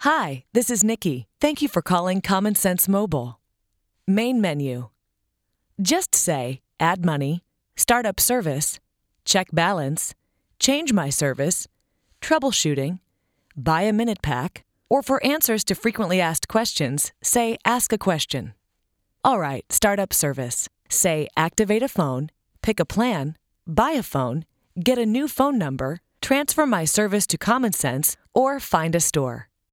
Hi, this is Nikki. Thank you for calling Common Sense Mobile. Main menu. Just say, add money, start up service, check balance, change my service, troubleshooting, buy a minute pack, or for answers to frequently asked questions, say, ask a question. All right, start up service. Say, activate a phone, pick a plan, buy a phone, get a new phone number, transfer my service to Common Sense, or find a store.